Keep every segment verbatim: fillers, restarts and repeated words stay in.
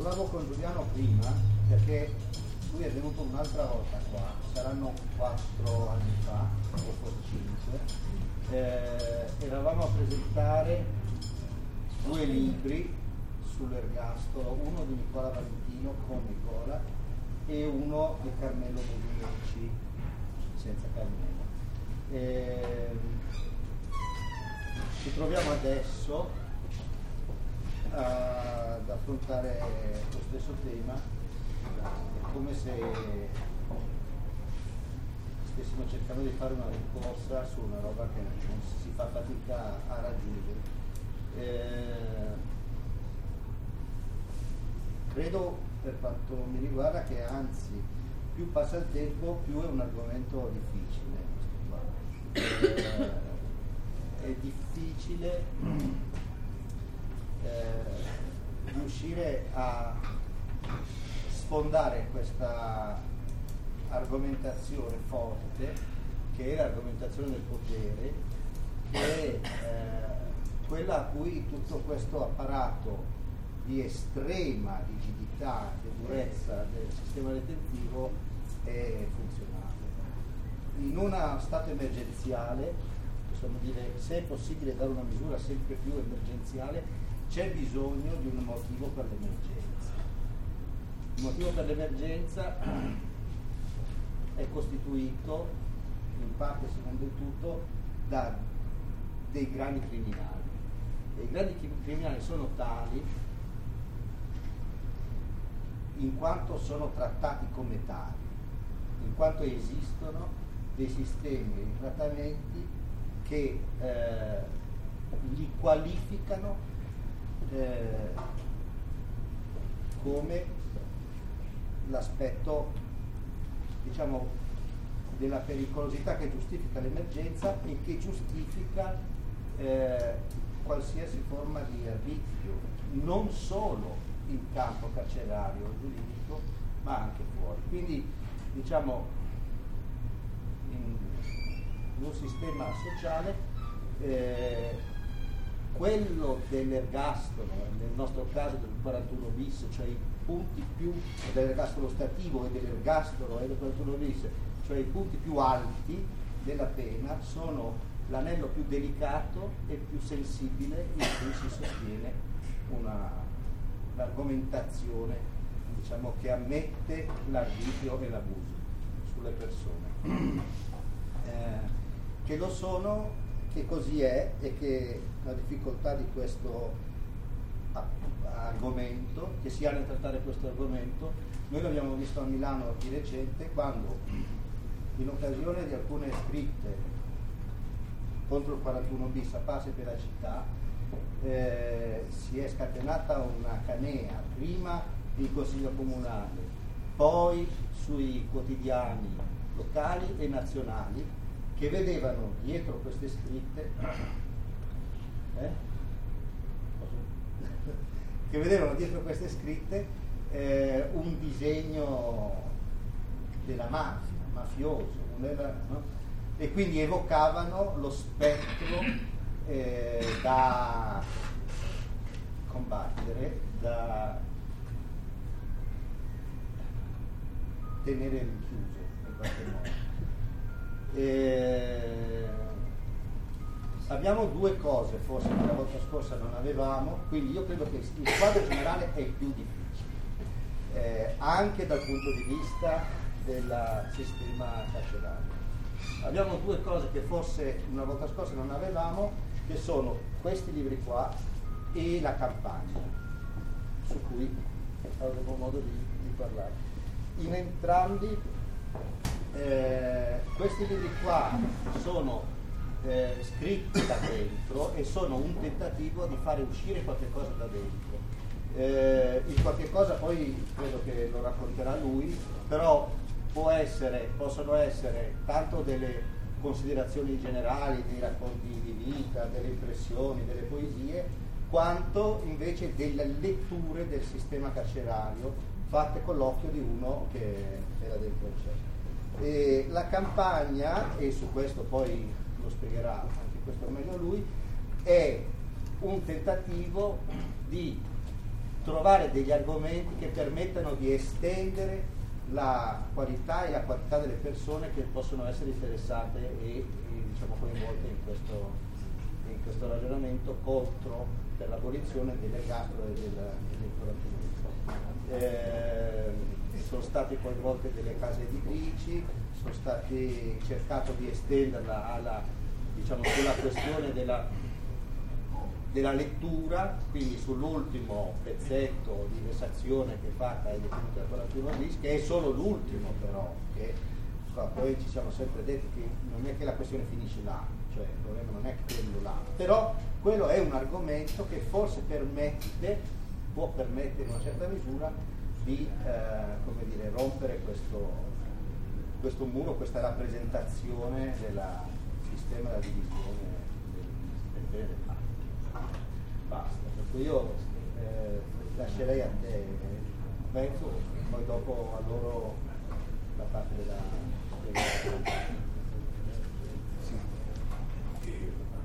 parlavo con Giuliano prima, perché lui è venuto un'altra volta qua, saranno quattro anni fa, o forse cinque, eh, eravamo a presentare due libri sull'ergastolo, uno di Nicola Valentino con Nicola e uno di Carmelo Molineci senza Carmelo. Eh, ci troviamo adesso ad affrontare lo stesso tema, è come se stessimo cercando di fare una rincorsa su una roba che non si fa fatica a raggiungere. Eh, credo, per quanto mi riguarda, che anzi più passa il tempo più è un argomento difficile. Eh, è difficile eh, riuscire a sfondare questa argomentazione forte, che è l'argomentazione del potere, che è eh, quella a cui tutto questo apparato di estrema rigidità e durezza del sistema detentivo è funzionale. In uno stato emergenziale, possiamo dire, se è possibile dare una misura sempre più emergenziale, c'è bisogno di un motivo per l'emergenza. Il motivo per l'emergenza è costituito, in parte se non del tutto, da dei grandi criminali. E i grandi criminali sono tali in quanto sono trattati come tali, in quanto esistono dei sistemi di trattamenti che eh, li qualificano eh, come l'aspetto, diciamo, della pericolosità che giustifica l'emergenza e che giustifica eh, qualsiasi forma di arbitrio, non solo in campo carcerario o giuridico, ma anche fuori. Quindi, diciamo, in, in un sistema sociale eh, quello dell'ergastolo, nel nostro caso del quarantuno bis, cioè i punti più dell'ergastolo stativo e dell'ergastolo e del quarantuno bis, cioè i punti più alti della pena, sono l'anello più delicato e più sensibile in cui si sostiene una l'argomentazione, diciamo, che ammette l'arbitrio e l'abuso sulle persone, eh, che lo sono, che così è, e che la difficoltà di questo argomento, che si ha nel trattare questo argomento, noi l'abbiamo visto a Milano di recente, quando in occasione di alcune scritte contro il quarantuno bis a Pace per la città, Eh, si è scatenata una canea, prima in consiglio comunale, poi sui quotidiani locali e nazionali, che vedevano dietro queste scritte eh? che vedevano dietro queste scritte eh, un disegno della mafia, mafioso, della, no? E quindi evocavano lo spettro Eh, da combattere, da tenere rinchiuso in qualche modo. Eh, abbiamo due cose forse che la volta scorsa non avevamo, quindi io credo che il quadro generale è più difficile, eh, anche dal punto di vista del sistema carcerario. Abbiamo due cose che forse una volta scorsa non avevamo, che sono questi libri qua e la campagna, su cui avremo modo di, di parlare. In entrambi eh, questi libri qua sono eh, scritti da dentro e sono un tentativo di fare uscire qualche cosa da dentro. Eh, il qualche cosa poi credo che lo racconterà lui, però può essere, possono essere tanto delle considerazioni generali, dei racconti di vita, delle impressioni, delle poesie, quanto invece delle letture del sistema carcerario fatte con l'occhio di uno che era dentro c'è. E la campagna, e su questo poi lo spiegherà anche questo meglio lui, è un tentativo di trovare degli argomenti che permettano di estendere la qualità e la quantità delle persone che possono essere interessate e, e diciamo coinvolte in questo, in questo ragionamento contro per l'abolizione dell'ergastolo e del, del quarantunesimo. Eh, sono state coinvolte delle case editrici, sono stati cercato di estenderla alla, diciamo, sulla questione della, della lettura, quindi sull'ultimo pezzetto di vessazione che è fatta ai detenuti del quarantuno bis, che è solo l'ultimo però, che poi ci siamo sempre detti che non è che la questione finisce là, cioè il problema non è che quello là, però quello è un argomento che forse permette, può permettere in una certa misura di eh, come dire, rompere questo, questo muro, questa rappresentazione del sistema della divisione del, del bene e del male. Basta, per cui io eh, lascerei a te Benzo, poi dopo a loro la parte della, della... Sì.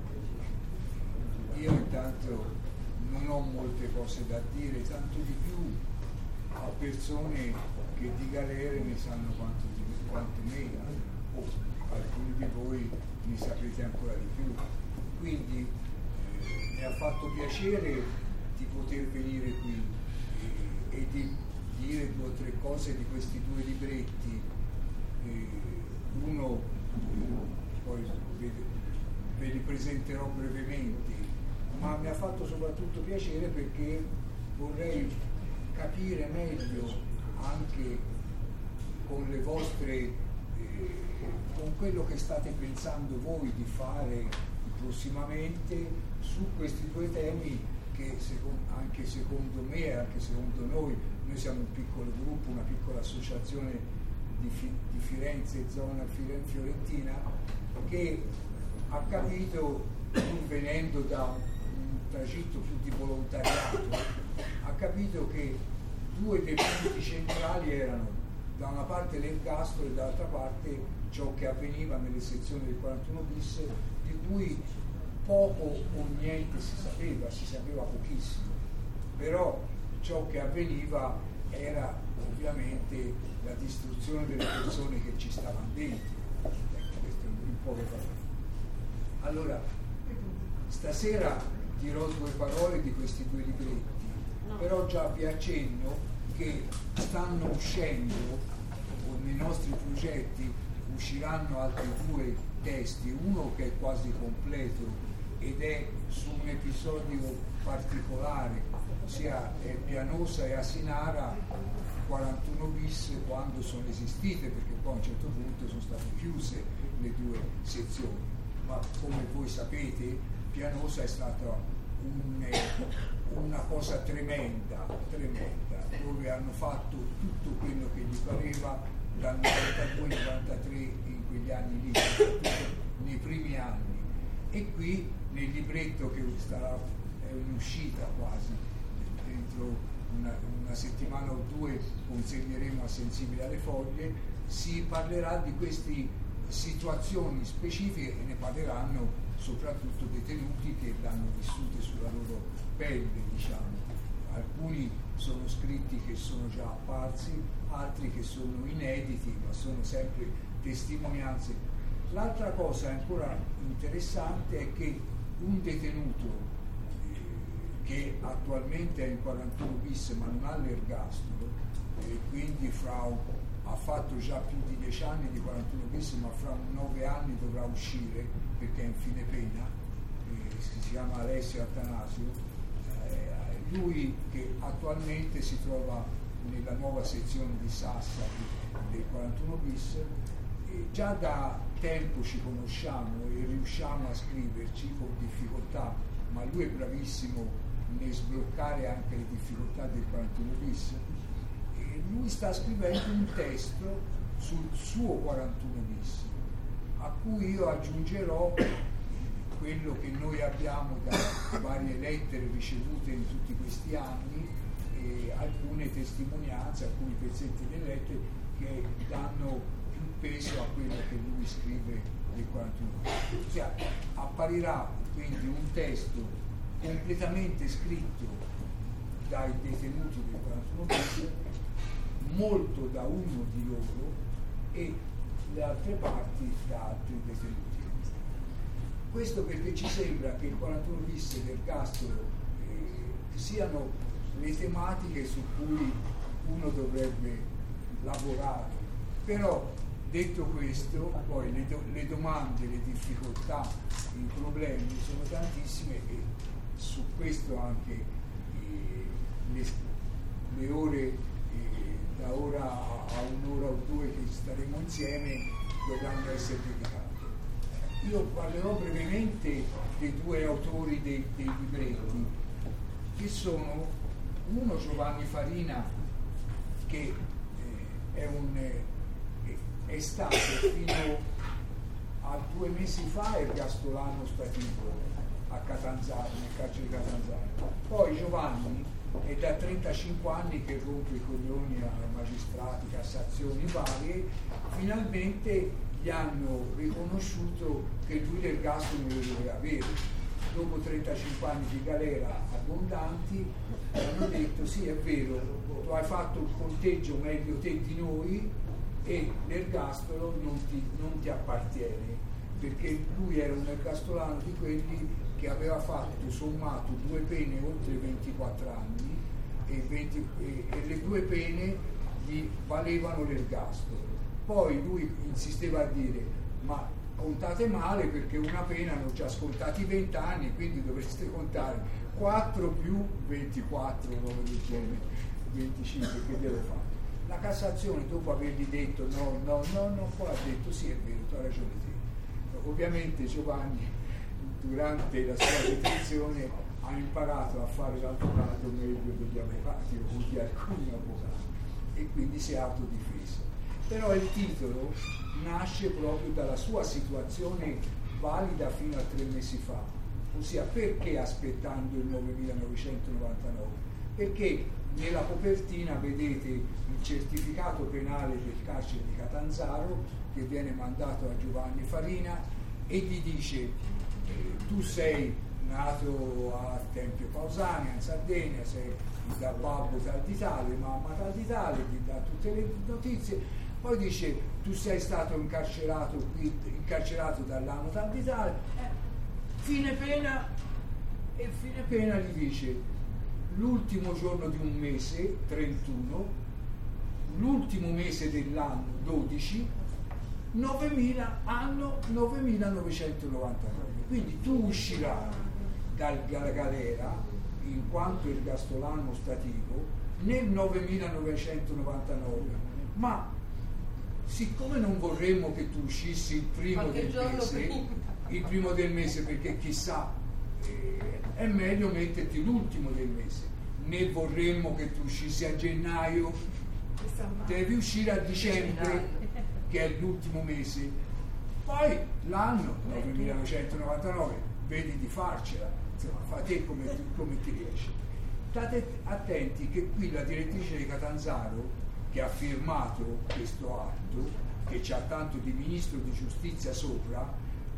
Io intanto non ho molte cose da dire, tanto di più a persone che di galere ne sanno quanto, di, quanto me, o alcuni di voi ne sapete ancora di più. Quindi eh, mi ha fatto piacere di poter venire qui e, e di dire due o tre cose di questi due libretti. Eh, uno eh, poi ve, ve li presenterò brevemente, ma mi ha fatto soprattutto piacere perché vorrei capire meglio anche con le vostre eh, con quello che state pensando voi di fare prossimamente su questi due temi che secondo, anche secondo me e anche secondo noi, noi siamo un piccolo gruppo, una piccola associazione di, Fi, di Firenze, zona Fiorentina, che ha capito, pur venendo da un tragitto più di volontariato, ha capito che due dei punti centrali erano da una parte l'ergastolo e dall'altra parte ciò che avveniva nelle sezioni del quarantuno bis, di cui poco o niente si sapeva, si sapeva pochissimo, però ciò che avveniva era ovviamente la distruzione delle persone che ci stavano dentro. Ecco, questo in poche parole. Allora, stasera dirò due parole di questi due libretti, però già vi accenno che stanno uscendo, o nei nostri progetti usciranno altri due testi, uno che è quasi completo ed è su un episodio particolare, ossia è Pianosa e Asinara quarantuno bis quando sono esistite, perché poi a un certo punto sono state chiuse le due sezioni, ma come voi sapete Pianosa è stata un, una cosa tremenda, tremenda, dove hanno fatto tutto quello che gli pareva dal novantadue novantatré in quegli anni lì, nei primi anni. E qui nel libretto che sta, è un'uscita quasi, dentro una, una settimana o due consegneremo a Sensibile alle Foglie, si parlerà di queste situazioni specifiche e ne parleranno soprattutto detenuti che l'hanno vissute sulla loro pelle, diciamo. Alcuni sono scritti che sono già apparsi, altri che sono inediti, ma sono sempre testimonianze. L'altra cosa ancora interessante è che un detenuto eh, che attualmente è in quarantuno bis ma non ha l'ergastolo, e quindi fra un, ha fatto già più di dieci anni di quarantuno bis, ma fra nove anni dovrà uscire perché è in fine pena, eh, si chiama Alessio Attanasio. Eh, lui che attualmente si trova nella nuova sezione di Sassari del quarantuno bis, eh, già da tempo ci conosciamo e riusciamo a scriverci con difficoltà, ma lui è bravissimo nel sbloccare anche le difficoltà del quarantuno bis. E lui sta scrivendo un testo sul suo quarantuno bis, a cui io aggiungerò quello che noi abbiamo da varie lettere ricevute in tutti questi anni e alcune testimonianze, alcuni pezzetti delle lettere che danno più peso a quello che lui scrive del quarantuno. Cioè, apparirà quindi un testo completamente scritto dai detenuti del quarantuno bis, molto da uno di loro e le altre parti da altri detenuti. Questo perché ci sembra che il quarantuno bis e l'ergastolo eh, siano le tematiche su cui uno dovrebbe lavorare. Però detto questo, poi le, do, le domande, le difficoltà, i problemi sono tantissime e su questo anche eh, le, le ore eh, da ora a un'ora o due che staremo insieme dovranno essere dedicate. Io parlerò brevemente dei due autori dei, dei libretti, che sono uno Giovanni Farina, che eh, è, un, eh, è stato fino a due mesi fa ergastolano stativo a Catanzaro, nel carcere di Catanzaro. Poi Giovanni è da trentacinque anni che rompe i coglioni ai magistrati, cassazioni varie, finalmente gli hanno riconosciuto che lui l'ergastolo non lo doveva avere. Dopo trentacinque anni di galera abbondanti hanno detto sì, è vero, tu hai fatto il conteggio meglio te di noi e l'ergastolo non ti, non ti appartiene, perché lui era un ergastolano di quelli che aveva fatto sommato due pene oltre ventiquattro anni e, venti, e, e le due pene gli valevano l'ergastolo. Poi lui insisteva a dire ma contate male perché una pena hanno già scontati venti anni, quindi dovreste contare quattro più ventiquattro, non del genere, venticinque, che devo fare? La Cassazione, dopo avergli detto no, no, no, no, poi ha detto sì, è vero, tu hai ragione te. Ovviamente Giovanni durante la sua detenzione ha imparato a fare l'avvocato meglio degli avvocati o di alcuni avvocati e quindi si è autodifeso. Però il titolo nasce proprio dalla sua situazione valida fino a tre mesi fa, ossia perché aspettando il novemilanovecentonovantanove? Perché nella copertina vedete il certificato penale del carcere di Catanzaro che viene mandato a Giovanni Farina e gli dice eh, tu sei nato a Tempio Pausania in Sardegna, sei da babbo tal di tale, mamma tal di tale, ti dà tutte le notizie. Poi dice tu sei stato incarcerato qui, incarcerato dall'anno tal di tale, eh, fine pena, e fine pena gli dice l'ultimo giorno di un mese, trentuno, l'ultimo mese dell'anno, dodici, novemila, anno novemilanovecentonovantanove. Quindi tu uscirai dalla galera in quanto ergastolano stativo nel novemilanovecentonovantanove, ma siccome non vorremmo che tu uscissi il primo Qualche del mese, prima. il primo del mese perché chissà, eh, è meglio metterti l'ultimo del mese, né vorremmo che tu uscissi a gennaio, devi uscire a dicembre che è l'ultimo mese, poi l'anno novemilanovecentonovantanove vedi di farcela, insomma fa te come, come ti riesci. State attenti che qui la direttrice di Catanzaro che ha firmato questo atto, che c'ha tanto di ministro di giustizia sopra,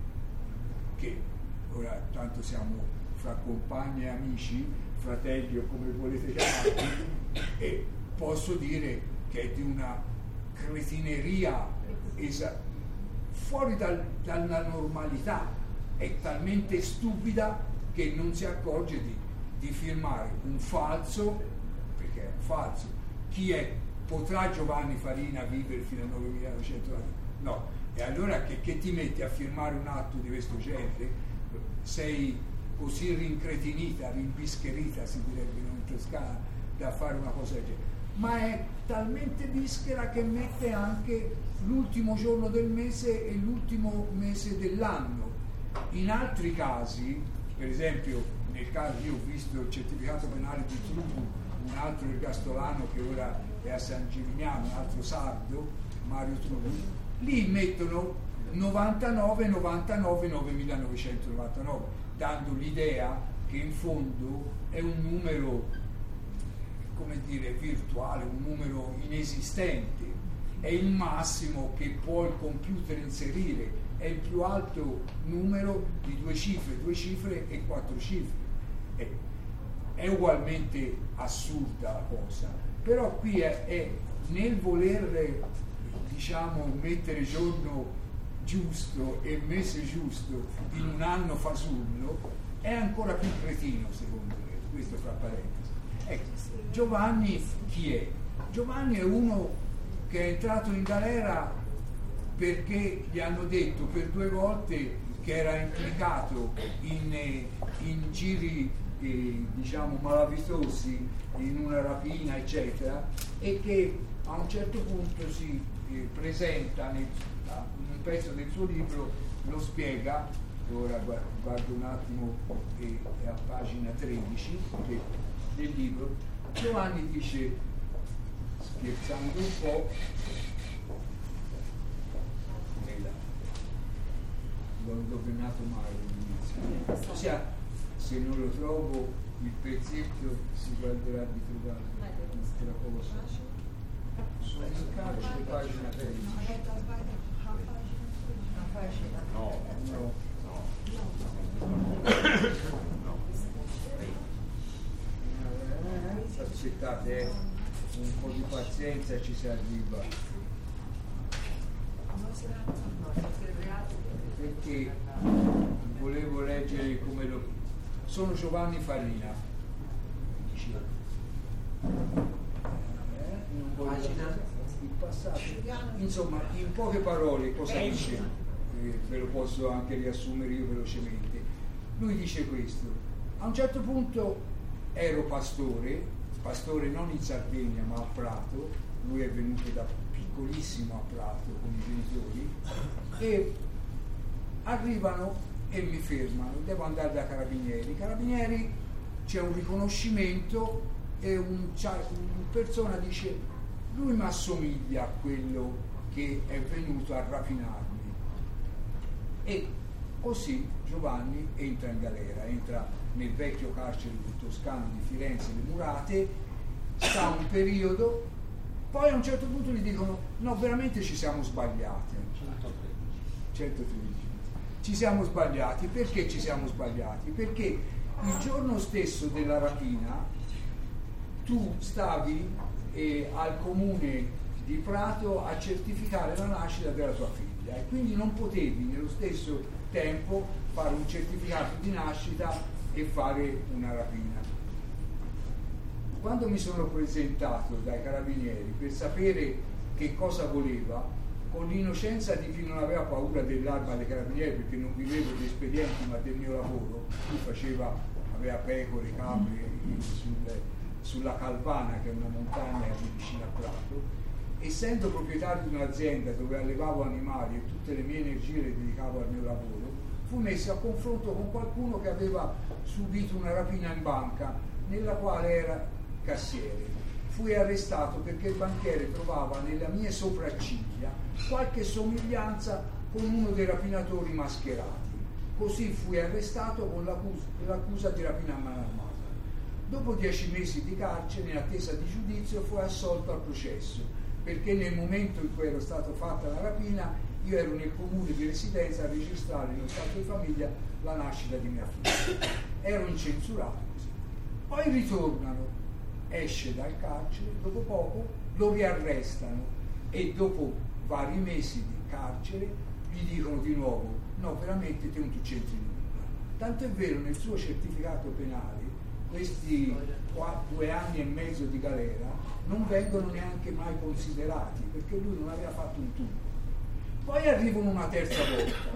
che ora tanto siamo fra compagni e amici, fratelli o come volete chiamarli, e posso dire che è di una cretineria esa- fuori dal, dalla normalità, è talmente stupida che non si accorge di, di firmare un falso, perché è un falso. Chi è? Potrà Giovanni Farina vivere fino al novemilanovecentonovantanove? No. E allora che, che ti metti a firmare un atto di questo genere? Sei così rincretinita, rimbischerita, si direbbe in toscana, da fare una cosa del genere. Ma è talmente bischera che mette anche l'ultimo giorno del mese e l'ultimo mese dell'anno. In altri casi, per esempio, nel caso io ho visto il certificato penale di Trubu, un altro ergastolano che ora è a San Gimignano, un altro sardo, Mario Trubu, lì mettono novantanove novantanove novemilanovecentonovantanove, dando l'idea che in fondo è un numero, come dire, virtuale, un numero inesistente, è il massimo che può il computer inserire, è il più alto numero di due cifre, due cifre e quattro cifre. È, è ugualmente assurda la cosa, però qui è, è nel voler, diciamo, mettere giorno giusto e mese giusto in un anno fasullo è ancora più cretino, secondo me, questo fra parentesi. Ecco, Giovanni chi è? Giovanni è uno che è entrato in galera perché gli hanno detto per due volte che era implicato in, in giri eh, diciamo malavitosi, in una rapina eccetera, e che a un certo punto si eh, presenta nel, in un pezzo del suo libro, lo spiega, ora guardo un attimo, eh, è a pagina tredici del libro. Giovanni dice, scherzando un po', l'ho indovinato male all'inizio, ossia, se non lo trovo il pezzetto si guarderà di trovarlo, un'altra cosa. Sono in carcere, pagina tredici. No, no, no. Aspettate, eh, un po' di pazienza e ci si arriva. Perché volevo leggere come lo... Sono Giovanni Farina. Eh, non voglio il passato. Insomma, in poche parole cosa dice? Eh, ve lo posso anche riassumere io velocemente. Lui dice questo: a un certo punto ero pastore, pastore non in Sardegna ma a Prato, lui è venuto da piccolissimo a Prato con i genitori, e arrivano e mi fermano, devo andare da Carabinieri. Carabinieri, c'è un riconoscimento e un, una persona dice: lui mi assomiglia a quello che è venuto a rapinarmi. E così Giovanni entra in galera, entra nel vecchio carcere di Toscana di Firenze, le Murate, sta un periodo, poi a un certo punto gli dicono: no, veramente ci siamo sbagliati. centotredici Ci siamo sbagliati. Perché ci siamo sbagliati? Perché il giorno stesso della rapina tu stavi eh, al comune di Prato a certificare la nascita della tua figlia e quindi non potevi nello stesso tempo fare un certificato di nascita e fare una rapina. Quando mi sono presentato dai carabinieri per sapere che cosa voleva, con l'innocenza di chi non aveva paura dell'arma dei carabinieri, perché non vivevo di espedienti ma del mio lavoro, lui faceva, aveva pecore, capre sul, sulla Calvana, che è una montagna vicino a Prato. Essendo proprietario di un'azienda dove allevavo animali e tutte le mie energie le dedicavo al mio lavoro, fu messo a confronto con qualcuno che aveva subito una rapina in banca nella quale era cassiere. Fui arrestato perché il banchiere trovava nelle mie sopracciglia qualche somiglianza con uno dei rapinatori mascherati. Così fui arrestato con l'accusa, l'accusa di rapina a mano armata. Dopo dieci mesi di carcere, in attesa di giudizio, fu assolto al processo, perché nel momento in cui ero stato fatta la rapina io ero nel comune di residenza a registrare nello stato di famiglia la nascita di mia figlia. Ero incensurato così. Poi ritornano, esce dal carcere, dopo poco lo riarrestano e dopo vari mesi di carcere gli dicono di nuovo: no, veramente te non tu c'entri nulla. Tanto è vero, nel suo certificato penale questi qua, due anni e mezzo di galera non vengono neanche mai considerati, perché lui non aveva fatto un tubo. Poi arrivano una terza volta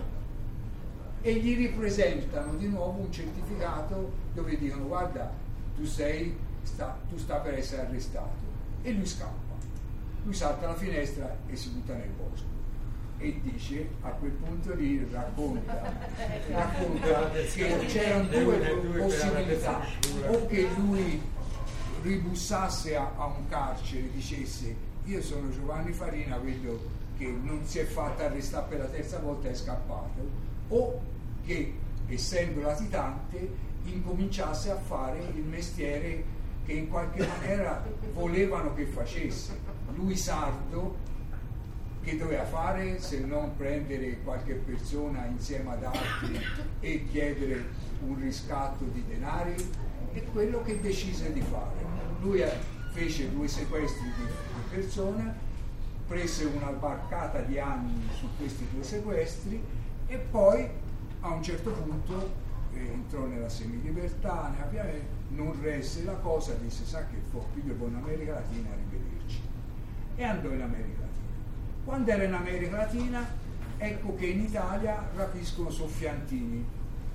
e gli ripresentano di nuovo un certificato dove dicono: guarda, tu sei sta, tu sta per essere arrestato. E lui scappa, lui salta la finestra e si butta nel bosco e dice, a quel punto lì racconta racconta che c'erano due possibilità: o che lui ribussasse a, a un carcere e dicesse: io sono Giovanni Farina, vedo che non si è fatta arrestare per la terza volta, è scappato, o che, essendo latitante, incominciasse a fare il mestiere che in qualche maniera volevano che facesse. Lui sardo, che doveva fare se non prendere qualche persona insieme ad altri e chiedere un riscatto di denari? è quello che decise di fare. Lui fece due sequestri di, di persone, prese una barcata di anni su questi due sequestri e poi a un certo punto eh, entrò nella semilibertà, non resse la cosa, disse sa che fu, qui devo in America Latina a rivederci, e andò in America Latina. Quando era in America Latina, ecco che in Italia rapiscono Soffiantini,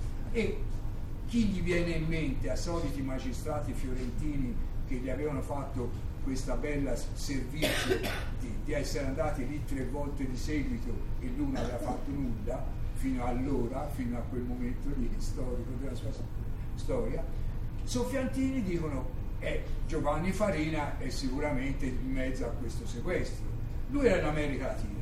e chi gli viene in mente, a soliti magistrati fiorentini che gli avevano fatto questa bella servizio di, di essere andati lì tre volte di seguito e lui non aveva fatto nulla fino allora, fino a quel momento lì storico della sua storia, Soffiantini dicono eh, Giovanni Farina è sicuramente in mezzo a questo sequestro. Lui era in America Latina,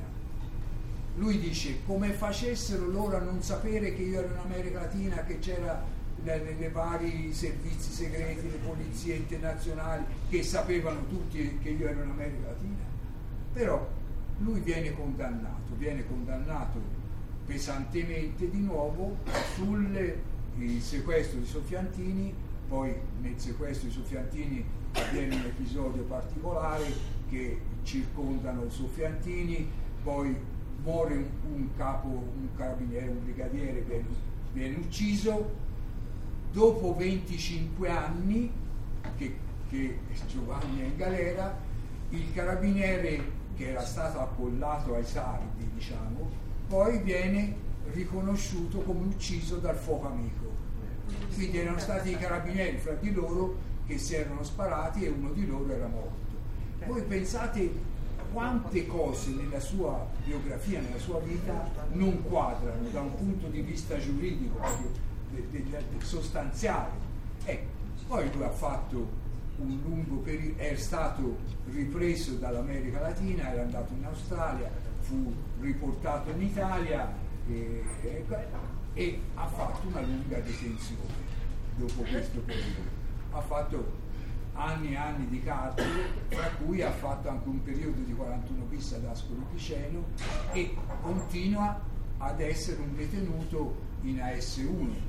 lui dice come facessero loro a non sapere che io ero in America Latina, che c'era nei vari servizi segreti, le polizie internazionali che sapevano tutti che io ero in America Latina. Però lui viene condannato, viene condannato pesantemente di nuovo sul il sequestro di Soffiantini. Poi nel sequestro di Soffiantini avviene un episodio particolare che circondano Soffiantini, poi muore un, un capo, un carabiniere, un brigadiere, viene, viene ucciso. Dopo venticinque anni che, che Giovanni è in galera, il carabiniere che era stato accollato ai sardi, diciamo, poi viene riconosciuto come ucciso dal fuoco amico. Quindi erano stati i carabinieri fra di loro che si erano sparati e uno di loro era morto. Voi pensate quante cose nella sua biografia, nella sua vita non quadrano da un punto di vista giuridico, proprio sostanziale. Ecco, poi lui ha fatto un lungo periodo, è stato ripreso dall'America Latina, era andato in Australia, fu riportato in Italia e, e, e ha fatto una lunga detenzione dopo questo periodo. Ha fatto anni e anni di carcere, tra cui ha fatto anche un periodo di quarantuno bis ad Ascoli Piceno e continua ad essere un detenuto in A S uno.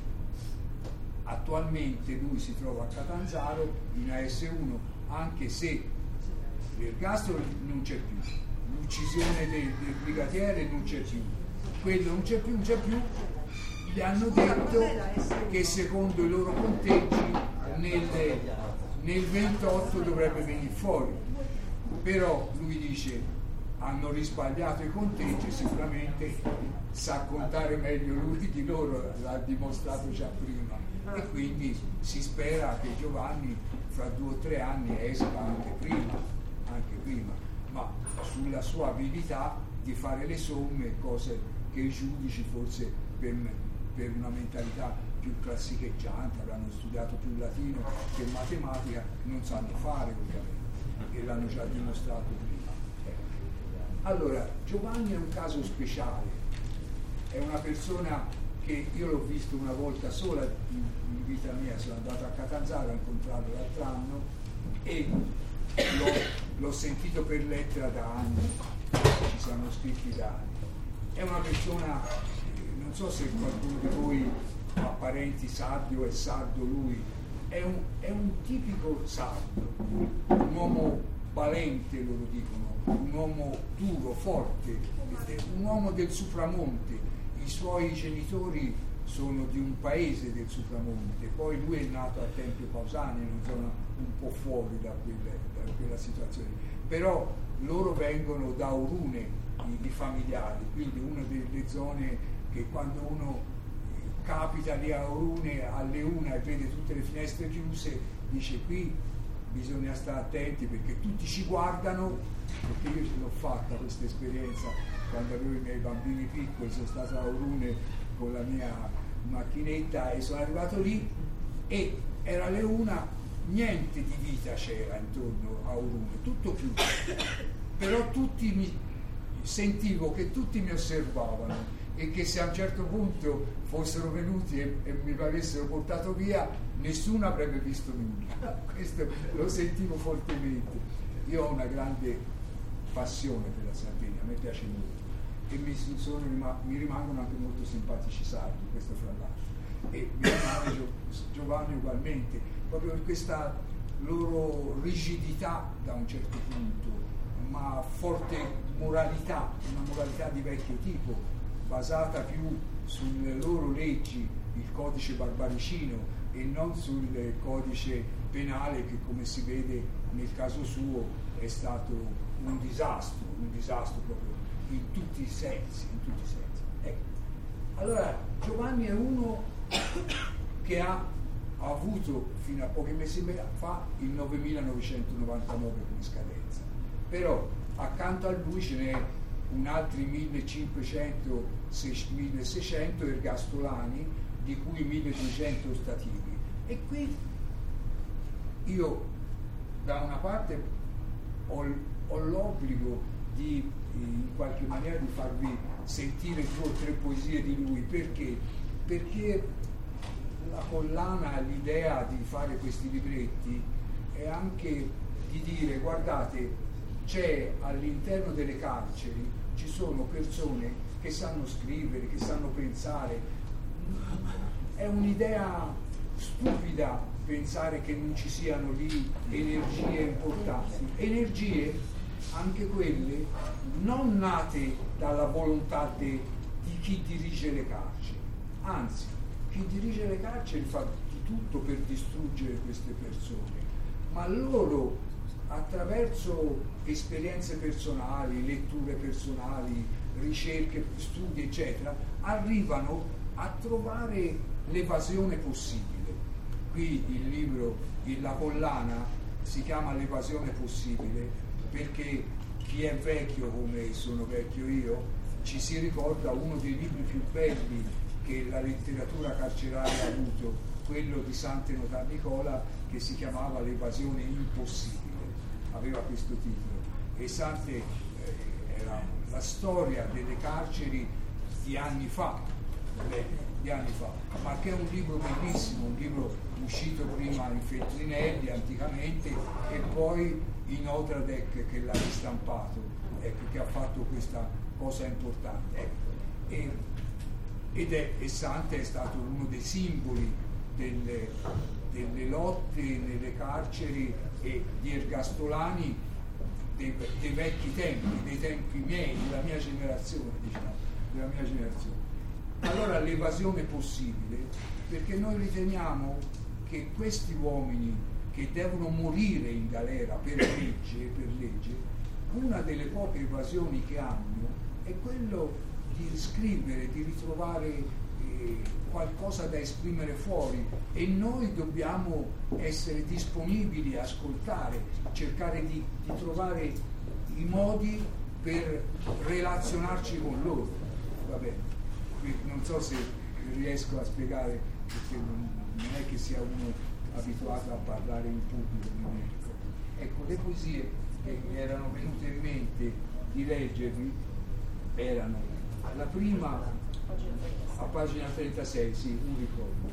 Attualmente lui si trova a Catanzaro in A S uno, anche se l'ergastolo non c'è più, l'uccisione del, del brigadiere non c'è più, quello non c'è più, non c'è più. Gli hanno detto che secondo i loro conteggi nel, nel ventotto dovrebbe venire fuori, però lui dice hanno risbagliato i conteggi, sicuramente sa contare meglio lui di loro, l'ha dimostrato già prima, e quindi si spera che Giovanni fra due o tre anni esca anche prima, anche prima, ma sulla sua abilità di fare le somme, cose che i giudici forse per, per una mentalità più classicheggiante, avranno studiato più latino che matematica, non sanno fare ovviamente, e l'hanno già dimostrato prima. Allora, Giovanni è un caso speciale, è una persona che io l'ho visto una volta sola in, in vita mia, sono andato a Catanzaro a incontrarlo l'altro anno e l'ho, l'ho sentito per lettera da anni, ci siamo scritti da anni. È una persona, non so se qualcuno di voi ha parenti sardi o è sardo lui, è un, è un tipico sardo, un uomo valente, loro dicono, un uomo duro, forte, un uomo del Supramonte. I suoi genitori sono di un paese del Supramonte, poi lui è nato a Tempio Pausania, in una zona un po' fuori da, quelle, da quella situazione, però loro vengono da Orune, i, i familiari, quindi una delle zone che quando uno capita lì a Orune alle una e vede tutte le finestre chiuse, dice qui bisogna stare attenti perché tutti ci guardano, perché io ce l'ho fatta questa esperienza quando avevo i miei bambini piccoli, sono stato a Orune con la mia macchinetta e sono arrivato lì e era le una, niente di vita c'era intorno a Orune, tutto chiuso, però tutti mi sentivo che tutti mi osservavano e che se a un certo punto fossero venuti e, e mi avessero portato via nessuno avrebbe visto nulla. Questo lo sentivo fortemente. Io ho una grande passione per la Sardegna, a me piace molto e mi, sono, mi rimangono anche molto simpatici i sardi, questo fra l'altro. e mio nome Giovanni ugualmente, proprio per questa loro rigidità da un certo punto, ma forte moralità, una moralità di vecchio tipo, basata più sulle loro leggi, il codice barbaricino, e non sul codice penale che, come si vede nel caso suo, è stato un disastro, un disastro proprio in tutti i sensi, in tutti i sensi. Ecco. Allora Giovanni è uno che ha, ha avuto fino a pochi mesi fa il novemilanovecentonovantanove come scadenza, però accanto a lui ce n'è un altri millecinquecento milleseicento ergastolani, di cui milleduecento stativi. E qui io da una parte ho, ho l'obbligo di in qualche maniera di farvi sentire due o tre poesie di lui, perché perché la collana, l'idea di fare questi libretti è anche di dire: guardate, c'è all'interno delle carceri, ci sono persone che sanno scrivere, che sanno pensare. È un'idea stupida pensare che non ci siano lì energie importanti, energie anche quelle non nate dalla volontà de, di chi dirige le carceri, anzi chi dirige le carceri fa di tutto per distruggere queste persone, ma loro attraverso esperienze personali, letture personali, ricerche, studi eccetera, arrivano a trovare l'evasione possibile. Qui il libro, la collana, si chiama L'evasione possibile perché chi è vecchio come sono vecchio io ci si ricorda uno dei libri più belli che la letteratura carceraria ha avuto, quello di Santeno Tarnicola, che si chiamava L'evasione impossibile, aveva questo titolo, e Sante eh, era la storia delle carceri di anni fa, beh, di anni fa, ma che è un libro bellissimo, un libro uscito prima in Feltrinelli anticamente e poi in Odradek che l'ha ristampato, ecco, che ha fatto questa cosa importante, ecco. e, ed è, e Sante è stato uno dei simboli delle, delle lotte nelle carceri e di ergastolani dei, dei vecchi tempi, dei tempi miei, della mia generazione, diciamo, della mia generazione. Allora l'evasione possibile, perché noi riteniamo che questi uomini che devono morire in galera per legge, per legge, una delle poche evasioni che hanno è quello di scrivere, di ritrovare eh, qualcosa da esprimere fuori, e noi dobbiamo essere disponibili a ascoltare, cercare di, di trovare i modi per relazionarci con loro. Va bene, non so se riesco a spiegare, perché non, non è che sia uno abituato a parlare in pubblico. Ecco, le poesie che mi erano venute in mente di leggervi erano: la prima a pagina trentasei, sì, un ricordo,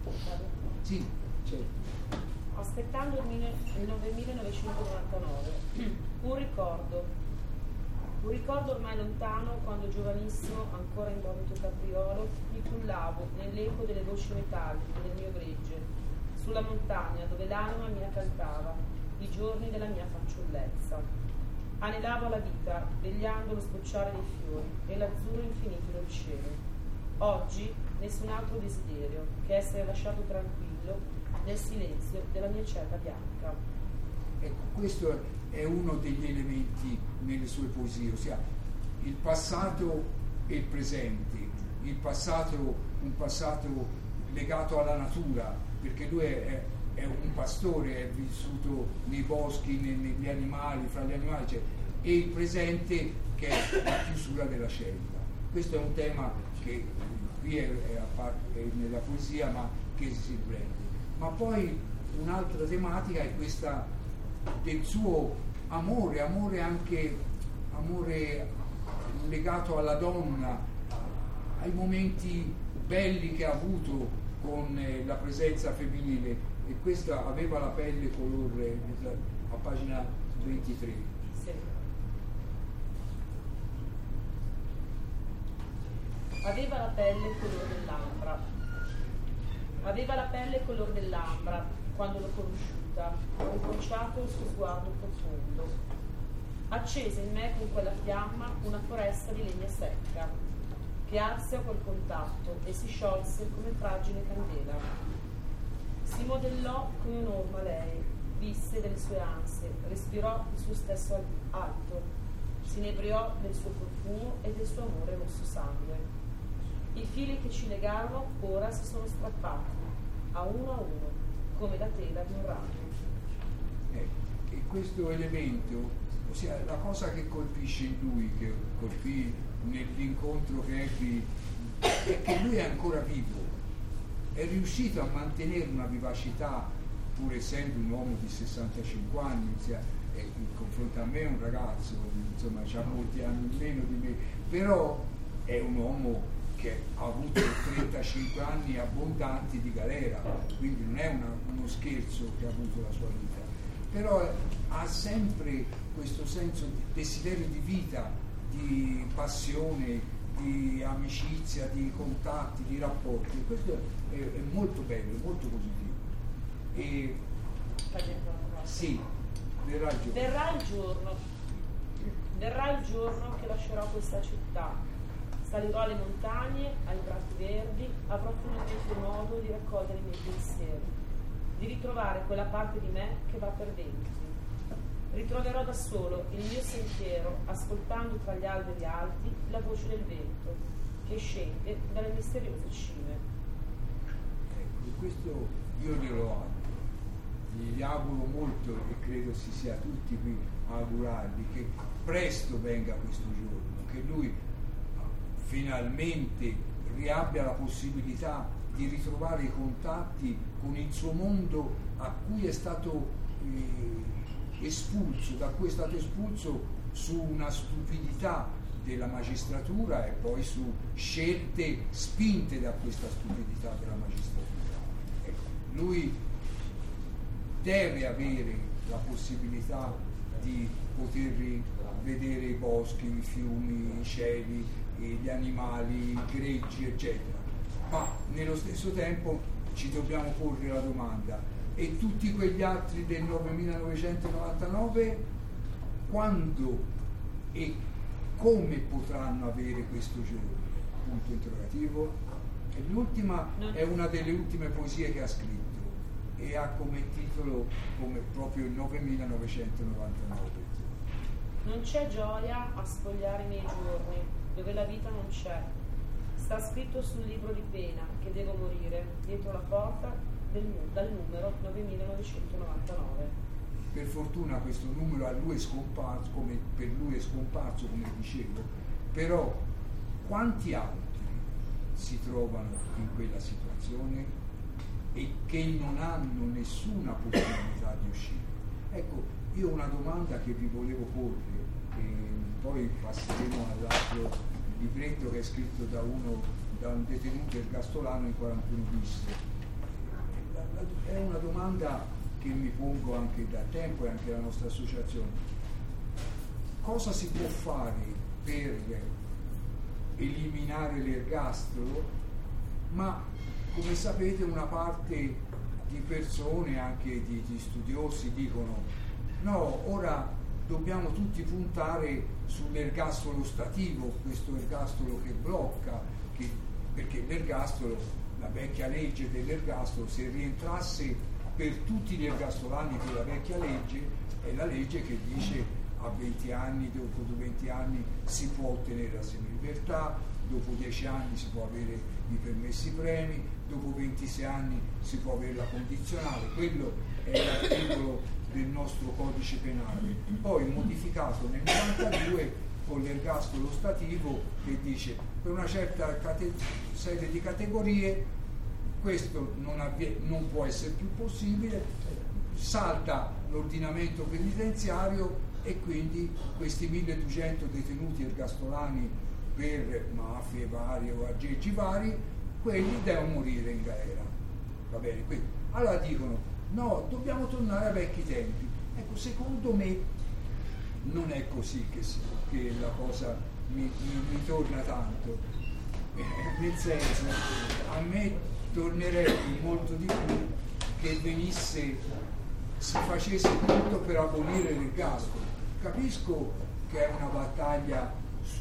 sì, sì, certo. Aspettando il novemilanovecentonovantanove, un ricordo, un ricordo ormai lontano, quando giovanissimo, ancora in gomito capriolo, mi cullavo nell'eco delle voci metalliche del mio gregge, sulla montagna dove l'anima mia cantava i giorni della mia fanciullezza. Anelavo alla vita, vegliando lo sbocciare dei fiori e l'azzurro infinito del cielo. Oggi nessun altro desiderio che essere lasciato tranquillo nel silenzio della mia cella bianca. Ecco, questo è uno degli elementi nelle sue poesie, ossia il passato e il presente, il passato, un passato legato alla natura, perché lui è, è un pastore, è vissuto nei boschi, nei, negli animali, fra gli animali, cioè, e il presente che è la chiusura della cella. Questo è un tema che qui è, è, a parte, è nella poesia, ma che si riprende. Ma poi un'altra tematica è questa del suo amore, amore anche amore legato alla donna, ai momenti belli che ha avuto con eh, la presenza femminile, e questa aveva la pelle color eh, a pagina ventitré. Sì. Aveva la pelle color dell'ambra, Aveva la pelle color dell'ambra quando l'ho conosciuta, ho incrociato il suo sguardo profondo. Accese in me con quella fiamma una foresta di legna secca, che arse a quel contatto e si sciolse come fragile candela. Si modellò come un'orma lei, visse delle sue ansie, respirò il suo stesso alto, si inebriò del suo profumo e del suo amore rosso sangue. I fili che ci legarono ora si sono strappati, a uno a uno, come la tela di un ragno. Eh, e questo elemento, ossia la cosa che colpisce in lui, che colpì nell'incontro che ebbi, è che lui è ancora vivo, è riuscito a mantenere una vivacità, pur essendo un uomo di sessantacinque anni, ossia, eh, in confronto a me è un ragazzo, insomma, ha molti anni meno di me, però è un uomo che ha avuto trentacinque anni abbondanti di galera, quindi non è una, uno scherzo che ha avuto la sua vita, però ha sempre questo senso di desiderio di vita, di passione, di amicizia, di contatti, di rapporti. Questo è, è molto bello, è molto positivo. E sì, verrà il giorno. Verrà il giorno, verrà il giorno che lascerò questa città. Salirò alle montagne, ai prati verdi, avrò finalmente modo di raccogliere i miei pensieri, di ritrovare quella parte di me che va per dentro. Ritroverò da solo il mio sentiero, ascoltando tra gli alberi alti la voce del vento che scende dalle misteriose cime. Ecco, questo io glielo auguro, gli auguro molto e credo si sia tutti qui a augurargli che presto venga questo giorno, che lui finalmente riabbia la possibilità di ritrovare i contatti con il suo mondo a cui è stato eh, espulso, da cui è stato espulso su una stupidità della magistratura e poi su scelte spinte da questa stupidità della magistratura. Ecco, lui deve avere la possibilità di poter vedere i boschi, i fiumi, i cieli, gli animali, i greggi, eccetera, ma nello stesso tempo ci dobbiamo porre la domanda: e tutti quegli altri del novemilanovecentonovantanove quando e come potranno avere questo giorno? Punto interrogativo. E l'ultima è una delle ultime poesie che ha scritto e ha come titolo come proprio il novemilanovecentonovantanove. Non c'è gioia a spogliare i miei giorni, dove la vita non c'è. Sta scritto sul libro di pena che devo morire dietro la porta del, dal numero novemilanovecentonovantanove. Per fortuna questo numero a lui è scomparso, come per lui è scomparso, come dicevo, però quanti altri si trovano in quella situazione e che non hanno nessuna possibilità di uscire? Ecco, io ho una domanda che vi volevo porre, e poi passeremo all'altro libretto che è scritto da uno da un detenuto ergastolano in quarantuno bis. È una domanda che mi pongo anche da tempo e anche la nostra associazione. Cosa si può fare per eliminare l'ergastolo? Ma come sapete una parte di persone, anche di, di studiosi, dicono no, ora dobbiamo tutti puntare sull'ergastolo stativo, questo ergastolo che blocca, che, perché l'ergastolo, la vecchia legge dell'ergastolo, se rientrasse per tutti gli ergastolani quella vecchia legge, è la legge che dice a venti anni, dopo venti anni si può ottenere la semilibertà, dopo dieci anni si può avere i permessi premi, dopo ventisei anni si può avere la condizionale. Quello è l'articolo del nostro codice penale, poi modificato nel novantadue con l'ergastolo stativo che dice per una certa cate- serie di categorie questo non, avvie- non può essere più possibile, salta l'ordinamento penitenziario e quindi questi milleduecento detenuti ergastolani per mafie varie o aggeggi vari, quelli devono morire in galera, va bene? Quindi, allora dicono no, dobbiamo tornare ai vecchi tempi. Ecco, secondo me non è così che, che la cosa mi, mi, mi torna tanto, eh, nel senso, a me tornerei molto di più che venisse, si facesse tutto per abolire l'ergastolo. Capisco che è una battaglia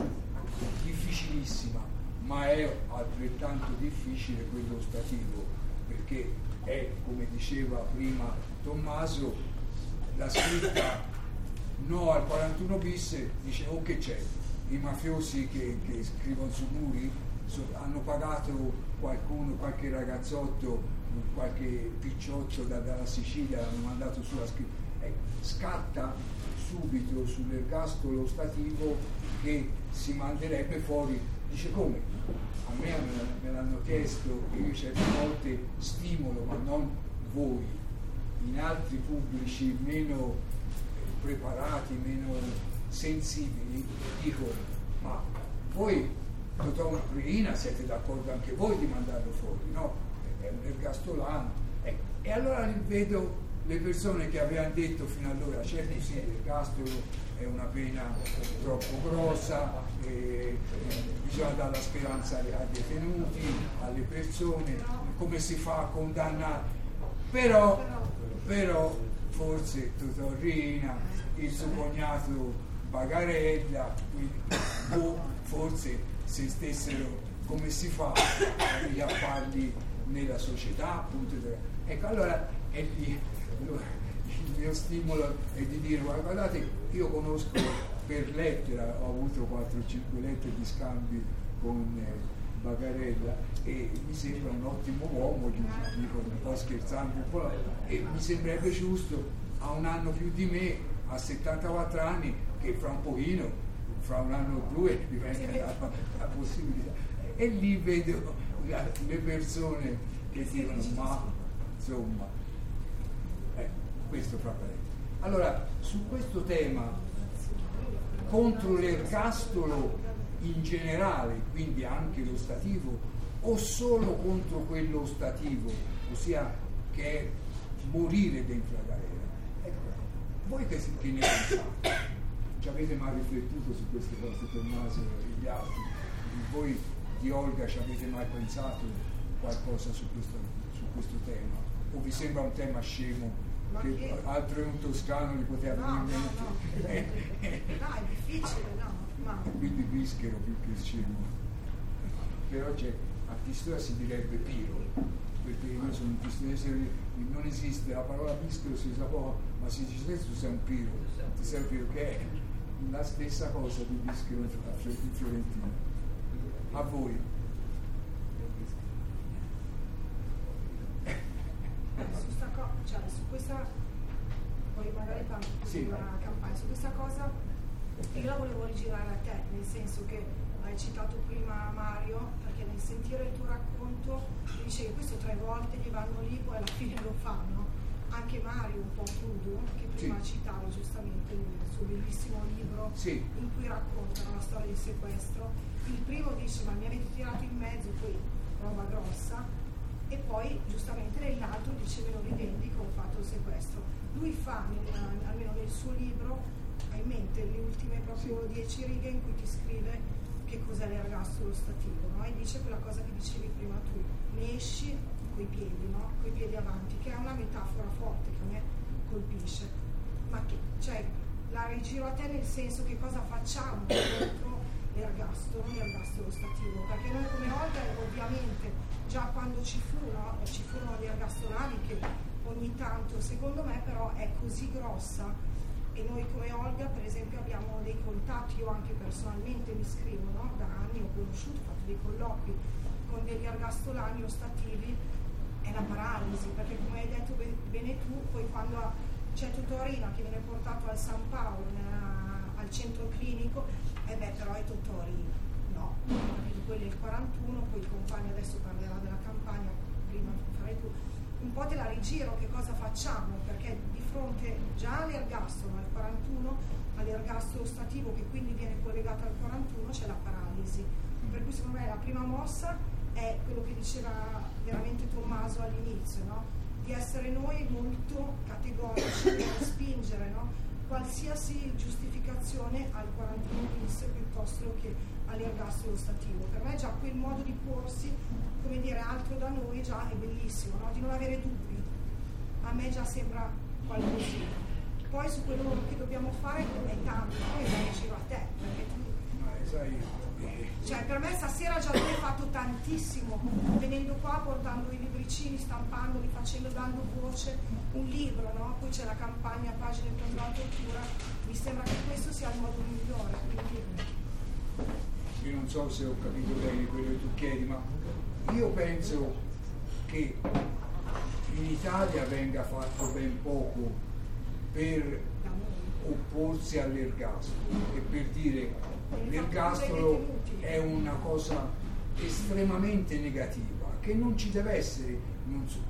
difficilissima, ma è altrettanto difficile quello stativo, perché è, come diceva prima Tommaso, la scritta no al quarantuno bis dice oh che c'è, i mafiosi che, che scrivono su muri so, hanno pagato qualcuno, qualche ragazzotto, qualche piccioccio da, dalla Sicilia, l'hanno mandato sulla scritta, eh, scatta subito sull'ergastolo stativo che si manderebbe fuori. Dice come? A me me l'hanno chiesto e io certe volte stimolo, ma non voi, in altri pubblici meno preparati, meno sensibili, dico ma voi Totò Riina siete d'accordo anche voi di mandarlo fuori, no? È un ergastolano. Eh, e allora vedo le persone che avevano detto fino allora certo sì, l'ergastolo è una pena troppo grossa, eh, bisogna dare la speranza ai detenuti, alle persone, come si fa a condannare, però, però forse Totò Riina, il suo cognato Bagarella, o forse se stessero come si fa a riapparli nella società, appunto. Ecco, allora è lì, il mio stimolo è di dire guardate, io conosco per lettera, ho avuto quattro o cinque lettere di scambi con eh, Bagarella e mi sembra un ottimo uomo, dico un po' scherzando un po', e mi sembrerebbe giusto a un anno più di me, a settantaquattro anni, che fra un pochino, fra un anno o due diventa la, la possibilità, e lì vedo la, le persone che dicono ma insomma eh, questo fra parentesi. Allora su questo tema contro l'ergastolo in generale, quindi anche lo stativo, o solo contro quello stativo, ossia che è morire dentro la galera? Ecco, voi che, che ne pensate? Ci avete mai riflettuto su queste cose, Tommaso e gli altri? Voi di Olga ci avete mai pensato qualcosa su questo, su questo tema? O vi sembra un tema scemo ma che, che altro in un toscano li poteva no, venire in mente? No, no. no, è difficile, no. Ma... Quindi bischero più che scemo. Però c'è, a Pistoia si direbbe piro, perché io sono un pistonese, non esiste, la parola bischero si usa poco, ma si dice se tu sei un piro, ti sei un piro, che è la stessa cosa di bischero in Fiorentina. A voi? Su, sta co- cioè, su questa, poi magari parlo sì. sulla campagna, su questa cosa io la volevo rigirare a te, nel senso che hai citato prima Mario, perché nel sentire il tuo racconto mi dicevi questo tre volte gli vanno lì, poi alla fine lo fanno. Anche Mario un po' crudo, che prima sì. citava giustamente il suo bellissimo libro sì. in cui raccontano la storia del sequestro. Il primo dice ma mi avete tirato in mezzo, poi roba grossa, e poi giustamente nell'altro dice ve lo rivendico, ho fatto il sequestro. Lui fa, nel, almeno nel suo libro, ha in mente le ultime proprio dieci righe in cui ti scrive che cos'è l'ergastolo stativo, no? E dice quella cosa che dicevi prima tu, ne esci coi piedi, no? Coi piedi avanti, che è una metafora forte che a me colpisce, ma che, cioè, la rigiro a te nel senso che cosa facciamo contro l'ergastolo, l'ergastolo stativo, perché noi come Olga ovviamente già quando ci fu, no? Ci furono gli ergastolani che ogni tanto, secondo me però è così grossa, e noi come Olga per esempio abbiamo dei contatti, io anche personalmente mi scrivo, no? Da anni ho conosciuto, ho fatto dei colloqui con degli ergastolani ostativi, è la paralisi, perché come hai detto bene tu, poi quando c'è Totò Riina che viene portato al San Paolo, nella, al centro clinico, e eh beh però è Totò Riina, no, perché quello è il quarantuno, poi il compagno adesso parlerà della campagna, prima farai tu, un po' te la rigiro che cosa facciamo, perché di fronte già all'ergastolo al quarantuno, all'ergastolo stativo che quindi viene collegato al quarantuno, c'è la paralisi, per cui secondo me la prima mossa è quello che diceva veramente Tommaso all'inizio, no? Di essere noi molto categorici, di spingere, no? qualsiasi giustificazione al quarantuno bis piuttosto che all'ergastolo stativo. Per me già quel modo di porsi, come dire, altro da noi già è bellissimo, no? Di non avere dubbi. A me già sembra qualcosina. Poi su quello che dobbiamo fare è tanto, poi è in giro a te, perché tu... Ma sai, Cioè, per me stasera già tu hai fatto tantissimo, venendo qua, portando i libricini, stampandoli, facendo, dando voce, un libro, no? Poi c'è la campagna Pagine contro la tortura, mi sembra che questo sia il modo migliore. Quindi... Io non so se ho capito bene quello che tu chiedi, ma io penso che in Italia venga fatto ben poco per opporsi all'ergastolo e per dire l'ergastolo è una cosa estremamente negativa che non ci deve essere, non so,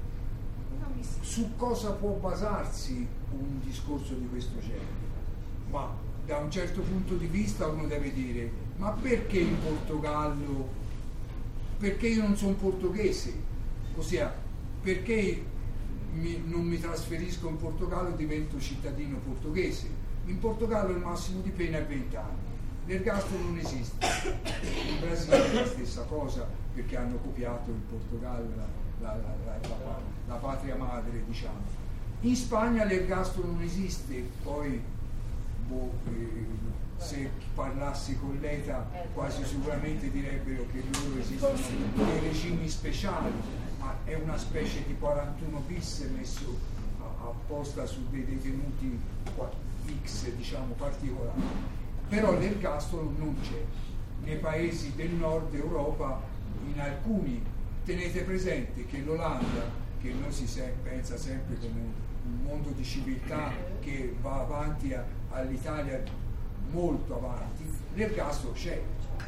su cosa può basarsi un discorso di questo genere, ma da un certo punto di vista uno deve dire ma perché in Portogallo, perché io non sono portoghese, ossia perché mi, non mi trasferisco in Portogallo e divento cittadino portoghese. In Portogallo il massimo di pena è venti anni, l'ergastolo non esiste, in Brasile è la stessa cosa perché hanno copiato il Portogallo, la, la, la, la, la, la patria madre, diciamo. In Spagna l'ergastolo non esiste, poi boh, eh, se parlassi con l'ETA quasi sicuramente direbbero che loro esistono dei regimi speciali, ma è una specie di quarantuno bis messo apposta su dei detenuti X, diciamo, particolari. Però l'ergastolo non c'è. Nei paesi del nord Europa, in alcuni, tenete presente che l'Olanda, che noi si se- pensa sempre come un mondo di civiltà che va avanti a, all'Italia molto avanti, l'ergastolo c'è.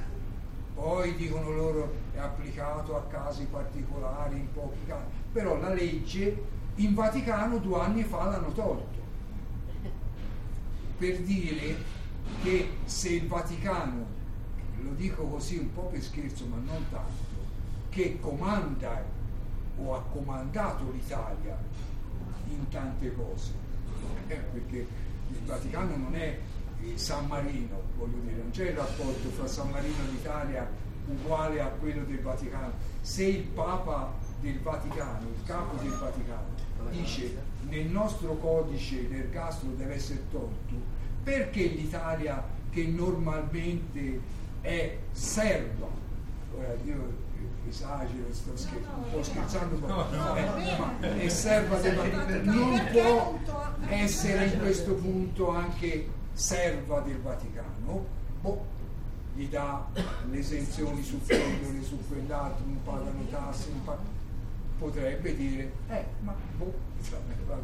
Poi dicono loro è applicato a casi particolari, in pochi casi, però la legge in Vaticano due anni fa l'hanno tolto, per dire che se il Vaticano, lo dico così un po' per scherzo ma non tanto, che comanda o ha comandato l'Italia in tante cose, eh, perché il Vaticano non è San Marino, voglio dire, non c'è il rapporto fra San Marino e l'Italia uguale a quello del Vaticano. Se il Papa del Vaticano, il capo del Vaticano, dice nel nostro codice l'ergastolo deve essere tolto, perché l'Italia, che normalmente è serva, ora io esagero, sto scher- un po' scherzando, no, no, eh, ma è serva del Vaticano, non può essere in questo punto anche serva del Vaticano? Boh, gli dà le esenzioni su quello, su quell'altro, non pagano tasse, non pagano... potrebbe dire, eh, ma boh, vabbè,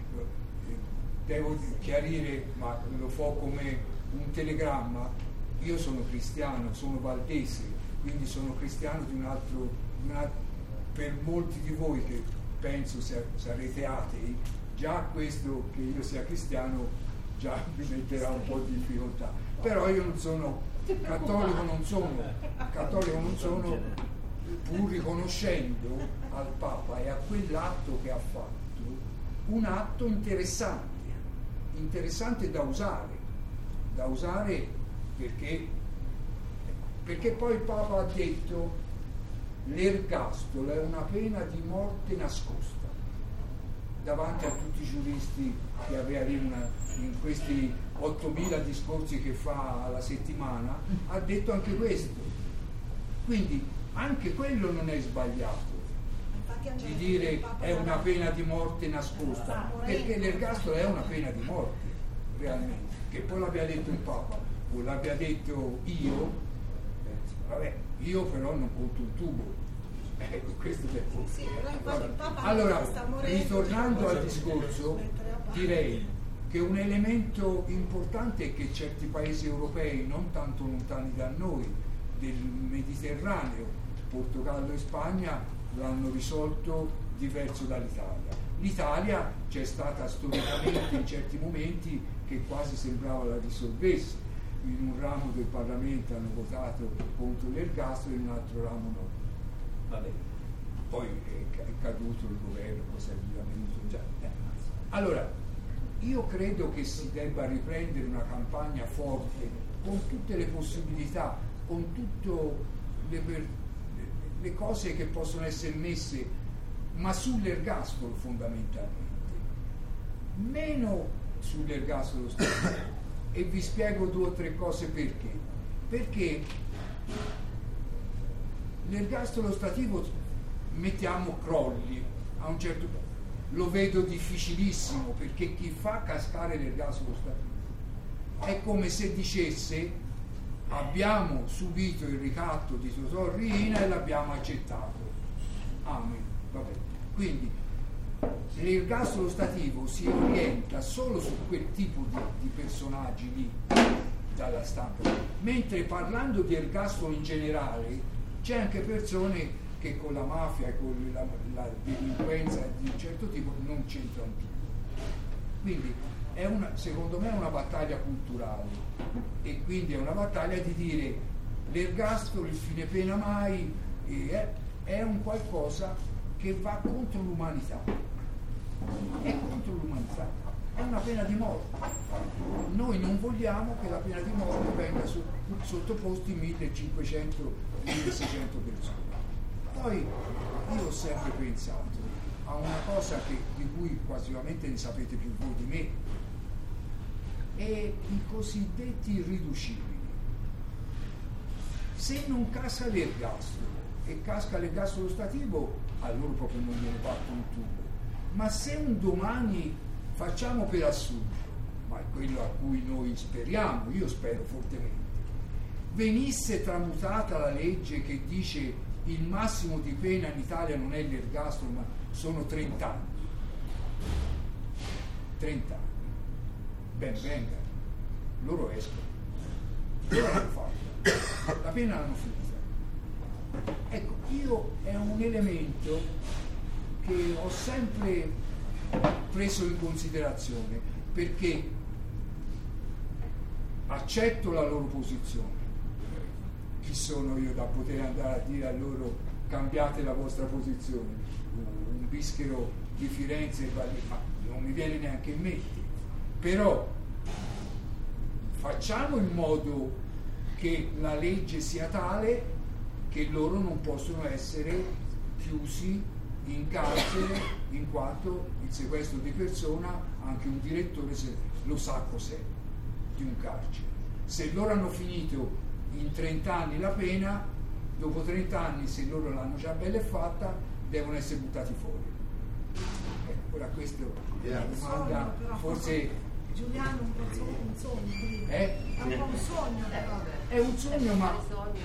devo chiarire, ma lo fo come un telegramma, io sono cristiano, sono valdese, quindi sono cristiano di un altro, una, per molti di voi che penso sarete atei, già questo che io sia cristiano già mi metterà un po' di difficoltà, però io non sono cattolico, non sono cattolico, non sono, pur riconoscendo al Papa e a quell'atto che ha fatto un atto interessante, interessante da usare, da usare perché, perché poi il Papa ha detto l'ergastolo è una pena di morte nascosta, davanti a tutti i giuristi che aveva lì una, in questi ottomila discorsi che fa alla settimana, ha detto anche questo. Quindi anche quello non è sbagliato, di dire è una pena di morte nascosta, perché l'ergastolo è una pena di morte realmente, che poi l'abbia detto il Papa o l'abbia detto io, eh, vabbè, io però non conto un tubo. Ecco, questo è sì, allora, ritornando al discorso, direi che un elemento importante è che certi paesi europei non tanto lontani da noi, del Mediterraneo, Portogallo e Spagna, l'hanno risolto diverso dall'Italia. L'Italia c'è stata storicamente in certi momenti che quasi sembrava la risolvesse, in un ramo del Parlamento hanno votato contro l'ergastolo e in un altro ramo no. Vabbè. Poi è caduto il governo, cosa è venuto già. Allora, io credo che si debba riprendere una campagna forte con tutte le possibilità, con tutte le, per, le cose che possono essere messe, ma sull'ergastolo fondamentalmente, meno sull'ergastolo stesso. E vi spiego due o tre cose perché. Perché l'ergastolo stativo, mettiamo, crolli a un certo punto, lo vedo difficilissimo, perché chi fa cascare l'ergastolo stativo è come se dicesse: abbiamo subito il ricatto di Totò Riina e l'abbiamo accettato, amen, vabbè. Quindi l'ergastolo stativo si orienta solo su quel tipo di, di personaggi lì dalla stampa, mentre parlando di ergastolo in generale c'è anche persone che con la mafia e con la, la delinquenza di un certo tipo non c'entrano più. Quindi è una, secondo me è una battaglia culturale, e quindi è una battaglia di dire l'ergastolo, il fine pena mai, è, è un qualcosa che va contro l'umanità, è contro l'umanità, è una pena di morte. Noi non vogliamo che la pena di morte venga so, sottoposti millecinquecento milleseicento persone. Poi io ho sempre pensato a una cosa che, di cui quasi ne sapete più voi di me, e i cosiddetti irriducibili. Se non casca l'ergastolo e casca l'ergastolo stativo, a loro proprio non viene fatto un tubo. Ma se un domani, facciamo per assurdo, ma è quello a cui noi speriamo, io spero fortemente, venisse tramutata la legge che dice il massimo di pena in Italia non è l'ergastolo ma sono trenta anni, trenta anni, ben venga, loro escono, loro l'hanno fatto, la pena l'hanno finita. Ecco, io è un elemento che ho sempre preso in considerazione, perché accetto la loro posizione. Chi sono io da poter andare a dire a loro cambiate la vostra posizione? Un bischero di Firenze, ma non mi viene neanche in mente. Però facciamo in modo che la legge sia tale che loro non possono essere chiusi in carcere, in quanto il sequestro di persona, anche un direttore se lo sa cos'è di un carcere. Se loro hanno finito in trenta anni la pena, dopo trenta anni, se loro l'hanno già bella e fatta, devono essere buttati fuori. Ecco, ora questa è una domanda, forse Giuliano un po' un sogno, eh? è un po' un sogno, però. È un sogno, ma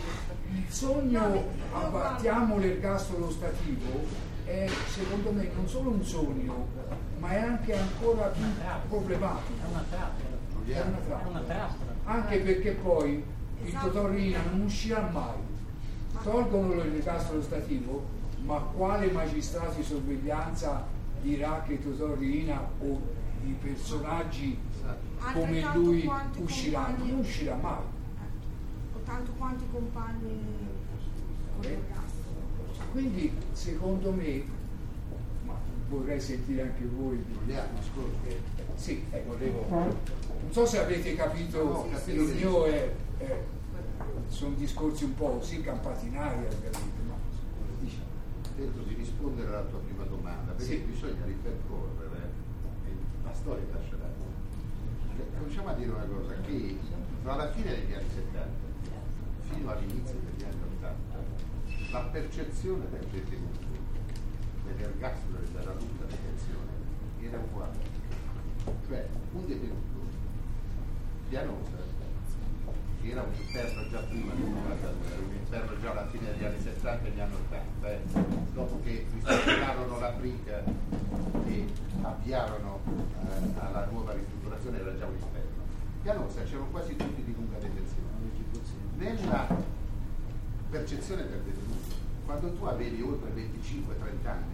il sogno, abbattiamo l'ergastolo stativo, è secondo me non solo un sogno, ma è anche ancora più problematico. È una trappola. È una trappola. È una trappola. Anche perché poi il Totò Riina non uscirà mai. Tolgono l'ergastolo stativo, ma quale magistrato di sorveglianza dirà che Totò Riina o i personaggi come lui usciranno? Non uscirà mai. O tanto quanti compagni con Eh. l'ergastolo. Quindi secondo me, ma vorrei sentire anche voi. Giuliano, ascolta. Eh, sì, eh, volevo. Non so se avete capito, No, ho capito. il mio è, è sono discorsi un po' sì campati in aria, ovviamente, ma diciamo. Tento di rispondere alla tua prima domanda, perché Sì. bisogna ripercorrere la storia carceraria. Cominciamo a dire una cosa, che dalla fine degli anni settanta fino all'inizio degli anni ottanta la percezione del detenuto, dell'ergastolo e della lunga detenzione era uguale. Cioè un detenuto Pianosa, che era un interno già prima del quarantadue, era un interno già alla fine degli anni settanta e gli anni ottanta, eh, dopo che ristrutturarono la briga e avviarono eh, alla nuova ristrutturazione, era già un esterno. Pianosa c'erano quasi tutti di lunga detenzione. Nella percezione del detenuto, quando tu avevi oltre venticinque trenta anni,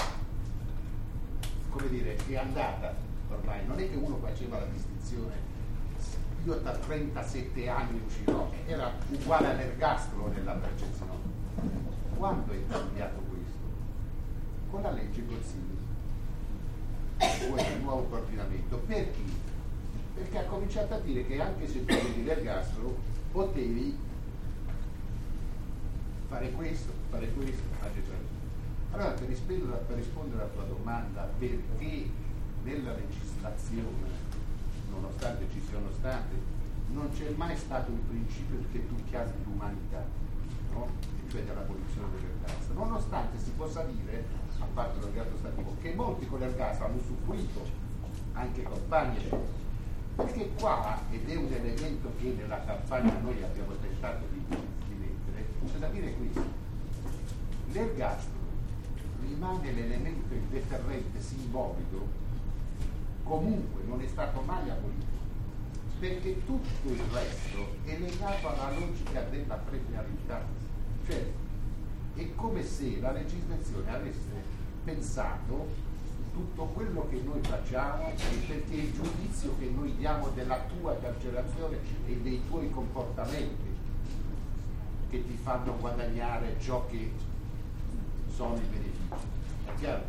come dire, è andata ormai, non è che uno faceva la distinzione, io da trentasette anni uscirò, era uguale all'ergastolo nella percezione. Quando è cambiato questo? Con la legge Gozzini. questo nuovo coordinamento. Perché? Perché ha cominciato a dire che anche se tu avevi l'ergastolo potevi fare questo, fare questo, eccetera. Allora, per rispondere, per rispondere alla tua domanda, perché nella legislazione, nonostante ci siano state, non c'è mai stato il principio che tu chiasi l'umanità, no? Cioè dell'abolizione dell'ergastolo, nonostante si possa dire, a parte l'ergastolo stativo, che molti con l'ergastolo hanno usufruito, anche compagni, perché qua, ed è un elemento che nella campagna noi abbiamo tentato di, di mettere, c'è da dire questo: l'ergastolo rimane l'elemento, il deterrente simbolico, comunque non è stato mai abolito, perché tutto il resto è legato alla logica della premialità. Cioè è come se la legislazione avesse pensato tutto quello che noi facciamo è perché il giudizio che noi diamo della tua carcerazione e dei tuoi comportamenti che ti fanno guadagnare ciò che sono i benefici. È chiaro?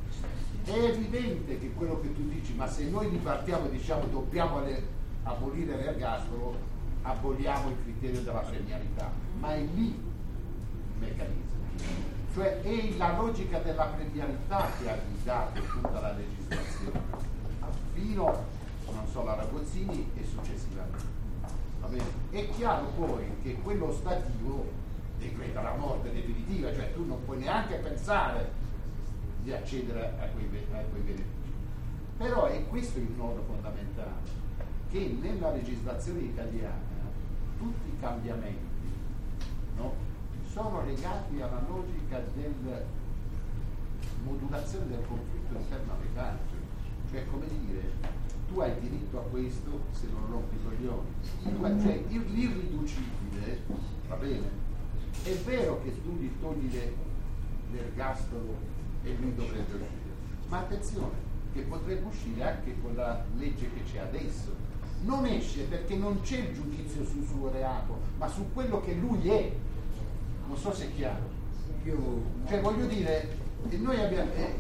È evidente che quello che tu dici, ma se noi ripartiamo e diciamo dobbiamo le, abolire l'ergastolo, aboliamo il criterio della premialità, ma è lì il meccanismo. Cioè è la logica della premialità che ha guidato tutta la legislazione fino, non so, alla Raggozzini e successivamente. Va bene? È chiaro poi che quello ostativo decreta la morte definitiva, cioè tu non puoi neanche pensare di accedere a quei, a quei benefici. Però è questo il nodo fondamentale, che nella legislazione italiana tutti i cambiamenti, no, sono legati alla logica della modulazione del conflitto interno alle carceri. Cioè, come dire, tu hai diritto a questo se non rompi i coglioni. Cioè, l'irriducibile, va bene, è vero che tu gli togli le, l'ergastolo e lui dovrebbe uscire, ma attenzione, che potrebbe uscire anche con la legge che c'è adesso. Non esce perché non c'è il giudizio sul suo reato, ma su quello che lui è. Non so se è chiaro. Io, cioè voglio dire, noi abbiamo, eh,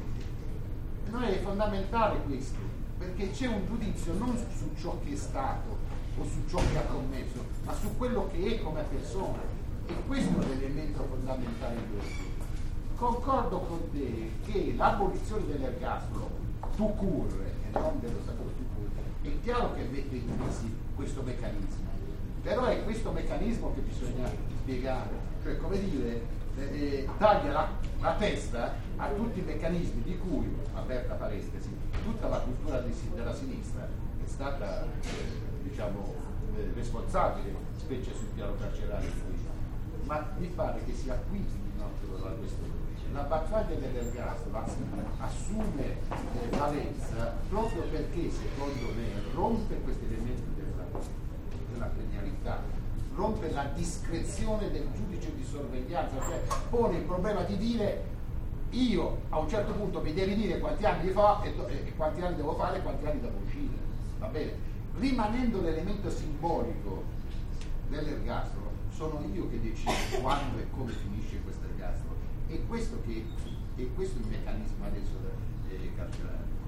noi è fondamentale questo, perché c'è un giudizio non su ciò che è stato o su ciò che ha commesso, ma su quello che è come persona. E questo è l'elemento fondamentale di questo. Concordo con te che l'abolizione dell'ergastolo tu curre e non dello Stato tu curre, è chiaro che mette in crisi questo meccanismo, però è questo meccanismo che bisogna spiegare. Cioè, come dire, eh, taglia la, la testa a tutti i meccanismi di cui, aperta parentesi, tutta la cultura di, della sinistra è stata, eh, diciamo, eh, responsabile, specie sul piano carcerario. Ma mi pare che sia qui il nostro la questione. La battaglia dell'ergastolo assume eh, valenza proprio perché, secondo me, rompe questi elementi della, della premialità, rompe la discrezione del giudice di sorveglianza, cioè pone il problema di dire io a un certo punto mi devi dire quanti anni fa e, e quanti anni devo fare e quanti anni devo uscire, va bene? Rimanendo l'elemento simbolico dell'ergastolo, sono io che decido quando e come finisce questo ergastolo, e questo che è questo il meccanismo adesso eh, carcerario.